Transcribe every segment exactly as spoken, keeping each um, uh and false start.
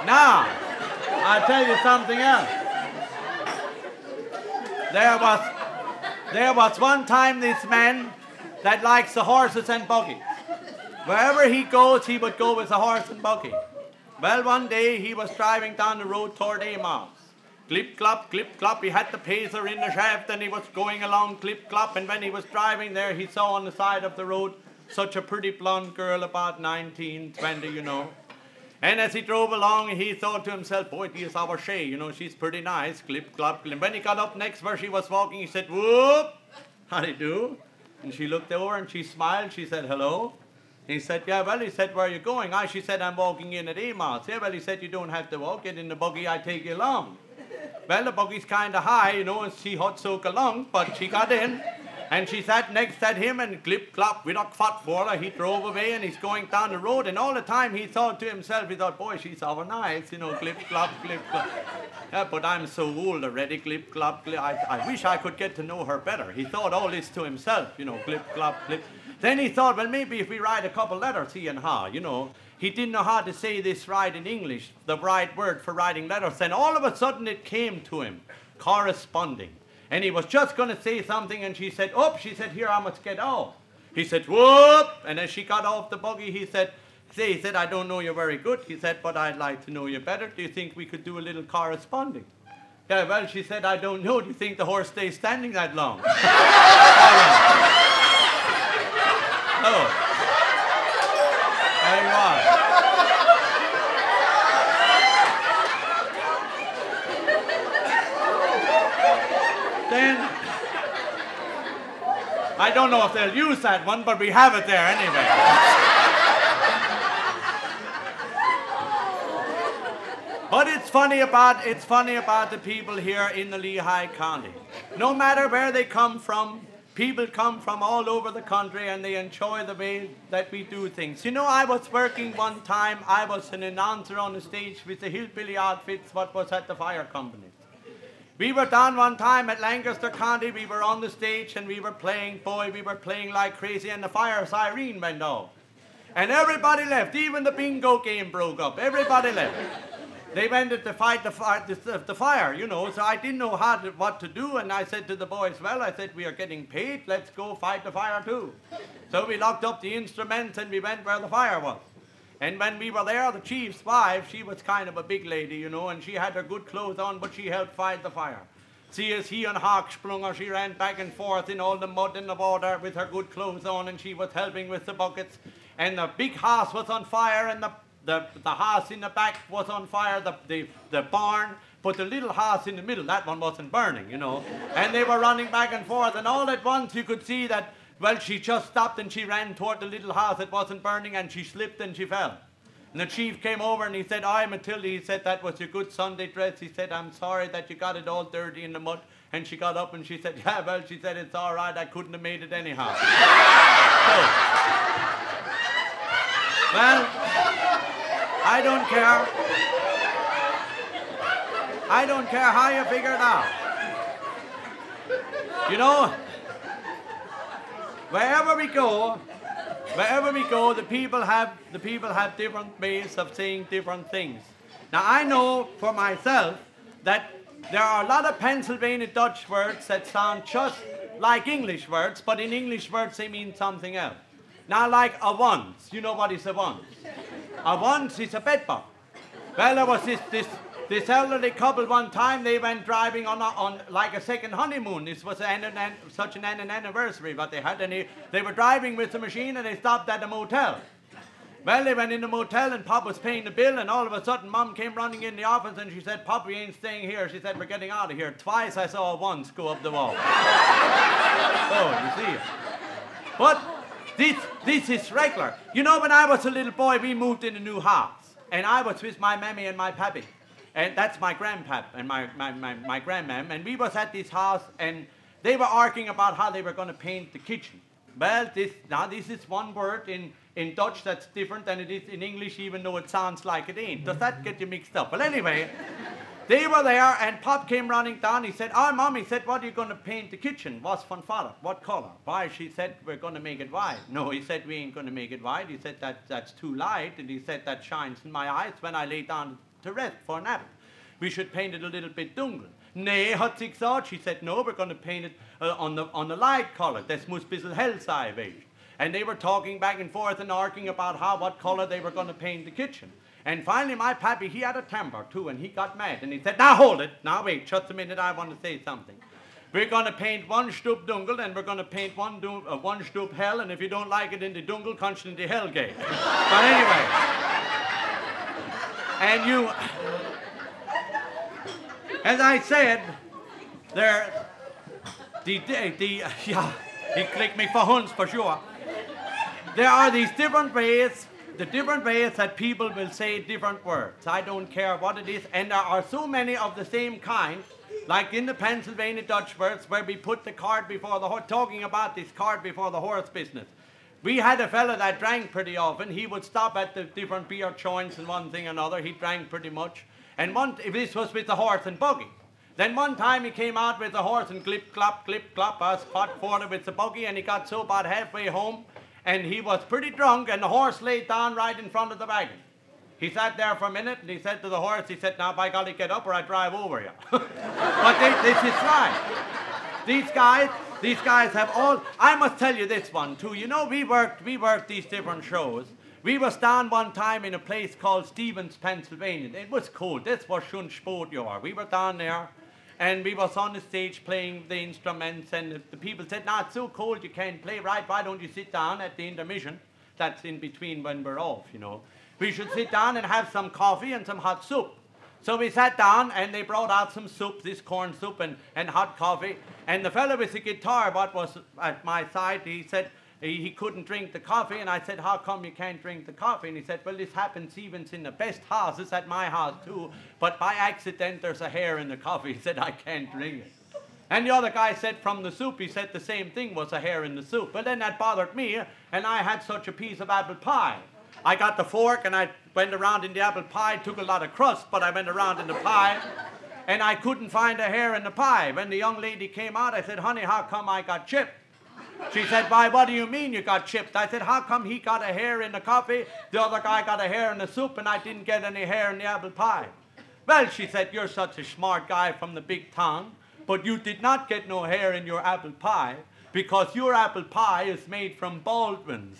Now, I'll tell you something else. There was, there was one time this man that likes the horses and buggies. Wherever he goes, he would go with a horse and buggy. Well, one day he was driving down the road toward Amos. Clip, clop, clip, clop. He had the pacer in the shaft and he was going along clip, clop. And when he was driving there, he saw on the side of the road such a pretty blonde girl, about nineteen, twenty, you know. And as he drove along, he thought to himself, boy, this is our Shay, you know, she's pretty nice. Clip, clop, clip. When he got up next where she was walking, he said, whoop, how do you do? And she looked over and she smiled. She said, hello. He said, yeah, well, he said, where are you going? I, she said, I'm walking in at Amos. Yeah, well, he said, you don't have to walk. Get in the buggy, I take you along. Well, the buggy's kind of high, you know, and she had soak along, but she got in, and she sat next at him, and clip, clop, we not fought for her. He drove away, and he's going down the road, and all the time he thought to himself, he thought, boy, she's so nice, you know, clip, clop, clip, clop. Yeah, but I'm so old already, clip, clop, clip. I, I wish I could get to know her better. He thought all this to himself, you know, clip, clop, clip. Then he thought, well, maybe if we write a couple letters, he and her, you know. He didn't know how to say this right in English, the right word for writing letters. Then all of a sudden it came to him, corresponding. And he was just going to say something, and she said, oh, she said, here, I must get off. He said, whoop. And as she got off the buggy, he said, say, he said, I don't know you very good. He said, but I'd like to know you better. Do you think we could do a little corresponding? Yeah, well, she said, I don't know. Do you think the horse stays standing that long? Oh. There you are. Then, I don't know if they'll use that one, but we have it there anyway. But it's funny about it's funny about the people here in the Lehigh County. No matter where they come from, people come from all over the country and they enjoy the way that we do things. You know, I was working one time, I was an announcer on the stage with the Hillbilly Outfits, what was at the fire company. We were down one time at Lancaster County, we were on the stage and we were playing, boy, we were playing like crazy, and the fire siren went off. And everybody left, even the bingo game broke up, everybody left. They went to fight the, fire, the, the fire, you know, so I didn't know how to, what to do, and I said to the boys, well, I said, we are getting paid, let's go fight the fire too. So we locked up the instruments and we went where the fire was. And when we were there, the chief's wife, she was kind of a big lady, you know, and she had her good clothes on, but she helped fight the fire. See, as he and Hawk sprung her, she ran back and forth in all the mud and the water with her good clothes on, and she was helping with the buckets. And the big house was on fire, and the The, the house in the back was on fire, the, the, the barn, but the little house in the middle, that one wasn't burning, you know. And they were running back and forth, and all at once you could see that, well, she just stopped and she ran toward the little house that wasn't burning, and she slipped and she fell. And the chief came over and he said, "Aye, Matilda," he said, "that was your good Sunday dress." He said, "I'm sorry that you got it all dirty in the mud." And she got up and she said, "Yeah, well," she said, "it's all right, I couldn't have made it anyhow." So, well, I don't care. I don't care how you figure it out. You know, wherever we go, wherever we go, the people have the people have different ways of saying different things. Now I know for myself that there are a lot of Pennsylvania Dutch words that sound just like English words, but in English words they mean something else. Now, like a once, you know what is a once? A once is a bedbug. Well, there was this this this elderly couple one time. They went driving on a, on like a second honeymoon. This was an, an, such an, an anniversary what they had, and they, they were driving with the machine, and they stopped at a motel. Well, they went in the motel, and Pop was paying the bill, and all of a sudden, Mom came running in the office, and she said, "Pop, we ain't staying here." She said, "We're getting out of here." Twice I saw a once go up the wall. Oh, you see. But this this is regular. You know, when I was a little boy, we moved in a new house, and I was with my mammy and my pappy. And that's my grandpap and my, my, my, my grandmam. And we was at this house, and they were arguing about how they were going to paint the kitchen. Well, this now this is one word in, in Dutch that's different than it is in English, even though it sounds like it ain't. Does that get you mixed up? Well, anyway, they were there, and Pop came running down. He said, "Oh, Mom," he said, "what are you going to paint the kitchen? What's von father? What color?" "Why?" She said, "We're going to make it white." "No," he said, "we ain't going to make it white." He said, that, "That's too light." And he said, "That shines in my eyes when I lay down to rest for an apple. We should paint it a little bit dunkel. Nay, Hutzig thought, she said, no, we're going to paint it uh, on the on the light colour. Das muss bissel hell sein, weißt. And they were talking back and forth and arguing about how, what colour they were going to paint the kitchen. And finally, my pappy, he had a temper too, and he got mad. And he said, now hold it. Now wait, just a minute, I want to say something. We're going to paint one Stub dunkel, and we're going to paint one, du- uh, one Stub hell, and if you don't like it in the dunkel, punch it in the hell gate. But anyway. And you, as I said, there, the, the, the yeah, he clicked me for hunts for sure. There are these different ways, the different ways that people will say different words. I don't care what it is, and there are so many of the same kind, like in the Pennsylvania Dutch words, where we put the cart before the horse, talking about this cart before the horse business. We had a fella that drank pretty often. He would stop at the different beer joints and one thing or another. He drank pretty much. And one, if this was with the horse and buggy. Then one time he came out with the horse and clip, clop, clip, clop, a spot for it with the buggy, and he got so about halfway home, and he was pretty drunk, and the horse laid down right in front of the wagon. He sat there for a minute, and he said to the horse, he said, now by golly, get up or I drive over you. But they, this is right. These guys, these guys have all, I must tell you this one too. You know, we worked, we worked these different shows. We was down one time in a place called Stevens, Pennsylvania. It was cold. This was schon sport you are. We were down there, and we was on the stage playing the instruments, and the, the people said, no, it's so cold you can't play, right? Why don't you sit down at the intermission? That's in between when we're off, you know. We should sit down and have some coffee and some hot soup. So we sat down, and they brought out some soup, this corn soup and, and hot coffee. And the fellow with the guitar, what was at my side, he said he, he couldn't drink the coffee. And I said, how come you can't drink the coffee? And he said, well, this happens even in the best houses, at my house too. But by accident, there's a hair in the coffee. He said, I can't drink it. And the other guy said from the soup, he said the same thing was a hair in the soup. But then that bothered me, and I had such a piece of apple pie. I got the fork, and I went around in the apple pie, took a lot of crust, but I went around in the pie, and I couldn't find a hair in the pie. When the young lady came out, I said, honey, how come I got chipped? She said, why, what do you mean you got chipped? I said, how come he got a hair in the coffee, the other guy got a hair in the soup, and I didn't get any hair in the apple pie? Well, she said, you're such a smart guy from the big town, but you did not get no hair in your apple pie, because your apple pie is made from Baldwin's.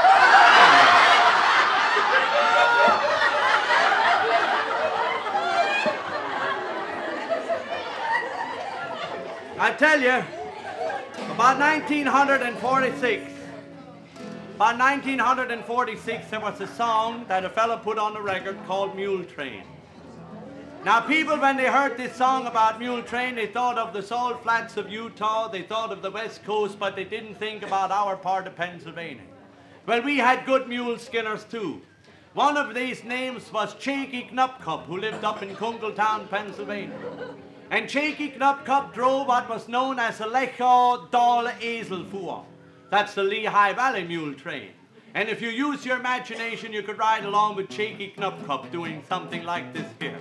I tell you, about nineteen forty-six, about nineteen forty-six, there was a song that a fella put on the record called Mule Train. Now, people, when they heard this song about Mule Train, they thought of the salt flats of Utah, they thought of the West Coast, but they didn't think about our part of Pennsylvania. Well, we had good mule skinners, too. One of these names was Cheeky Knupcup, who lived up in Kungletown, Pennsylvania. And Cheeky Knupcup drove what was known as a Lecho Dal Eselfuhr. That's the Lehigh Valley Mule Train. And if you use your imagination, you could ride along with Cheeky Knupcup doing something like this here.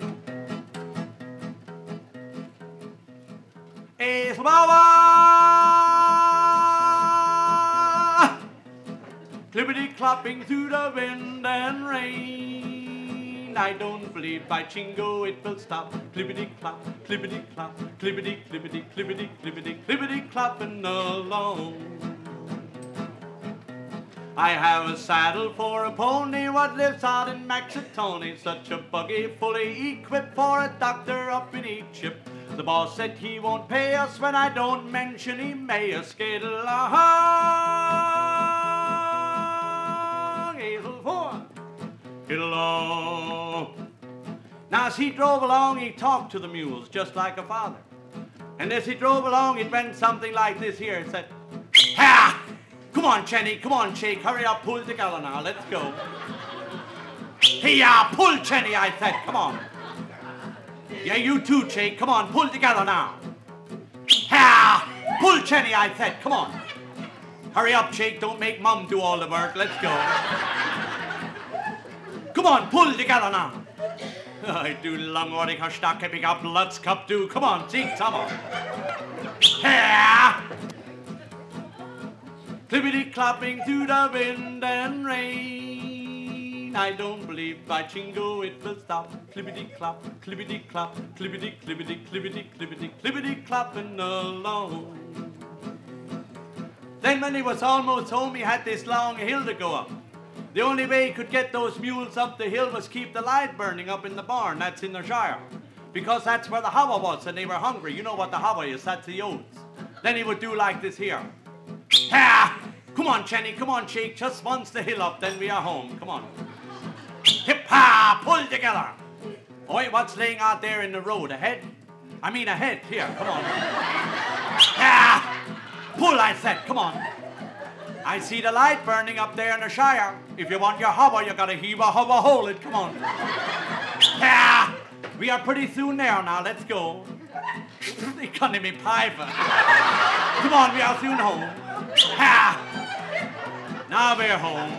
Eselbauer! Clippity-clopping through the wind and rain. I don't believe by Chingo it will stop. Clippity-clop, clippity-clop, clippity-clippity, clippity-clippity, clippity-clopping along. I have a saddle for a pony what lives out in Maxitone. Such a buggy fully equipped for a doctor up in Egypt. The boss said he won't pay us when I don't mention he may us get along. Hazel four, get along. Now as he drove along, he talked to the mules just like a father. And as he drove along, it went something like this here. It said, ha! Come on, Chenny, come on, Shake, hurry up, pull together now, let's go. Hey-ya, pull, Chenny, I said, come on. Yeah, you too, Shake, come on, pull together now. Ha! Pull, Chenny, I said, come on. Hurry up, Shake, don't make Mum do all the work, let's go. Come on, pull together now. I do long order stock keeping up, let's cup do, come on, Shake, come on. Ha! Clippity-clopping through the wind and rain. rain, I don't believe by Chingo it will stop. Clippity-clop, clippity-clop, clippity, clippity, clippity, clippity, clippity-clopping along. Then when he was almost home, he had this long hill to go up. The only way he could get those mules up the hill was keep the light burning up in the barn. That's in the Shire. Because that's where the hawa was, and they were hungry. You know what the hawa is, that's the oats. Then he would do like this here. Ha! Come on, Chenny, come on, Sheik. Just once the hill up, then we are home. Come on. Hip-ha! Pull together. Oi, what's laying out there in the road? Ahead? I mean ahead. Here, come on. Ha! Pull, I said, come on. I see the light burning up there in the Shire. If you want your hawa, you gotta heave a hawa hole it. Come on. Ha! We are pretty soon there now. Let's go. They couldn't be piper. Come on, we are soon home. Ha! Now we're home.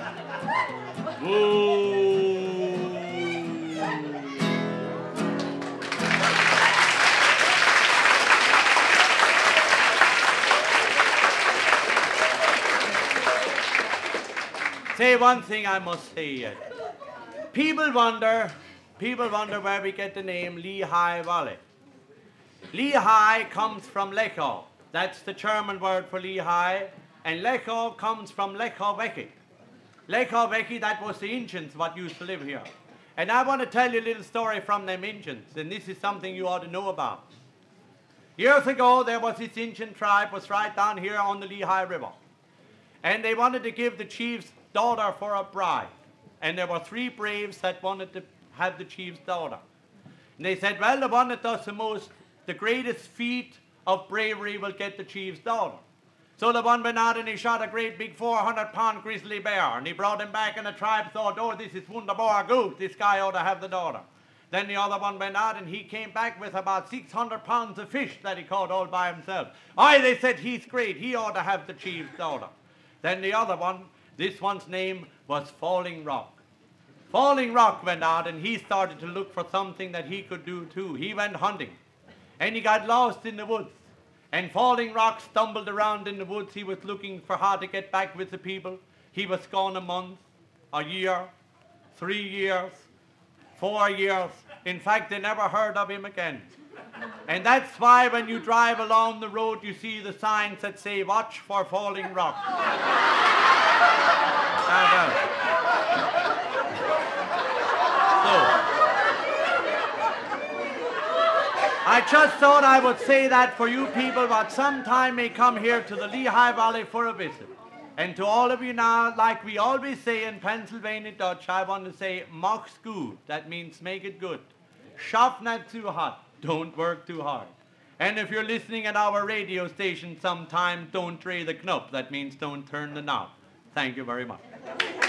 Woo! Say one thing I must say yet. People wonder, people wonder where we get the name Lehigh Valley. Lehigh comes from Lecho. That's the German word for Lehigh. And Lecho comes from Lechoveki. Lechoveki, that was the Indians what used to live here. And I want to tell you a little story from them Indians. And this is something you ought to know about. Years ago, there was this Indian tribe was right down here on the Lehigh River. And they wanted to give the chief's daughter for a bride. And there were three braves that wanted to have the chief's daughter. And they said, well, the one that does the most, the greatest feat of bravery will get the chief's daughter. So the one went out and he shot a great big four hundred pound grizzly bear. And he brought him back and the tribe thought, oh, this is wunderbar good. This guy ought to have the daughter. Then the other one went out and he came back with about six hundred pounds of fish that he caught all by himself. Aye, they said, he's great. He ought to have the chief's daughter. Then the other one, this one's name was Falling Rock. Falling Rock went out and he started to look for something that he could do too. He went hunting and he got lost in the woods. And Falling Rock stumbled around in the woods. He was looking for how to get back with the people. He was gone a month, a year, three years, four years. In fact, they never heard of him again. And that's why when you drive along the road, you see the signs that say, watch for Falling Rock. So, I just thought I would say that for you people what sometime may come here to the Lehigh Valley for a visit. And to all of you now, like we always say in Pennsylvania Dutch, I want to say, mach's gut. That means make it good. Schaff not too hot. Don't work too hard. And if you're listening at our radio station sometime, don't tray the knop. That means don't turn the knob. Thank you very much.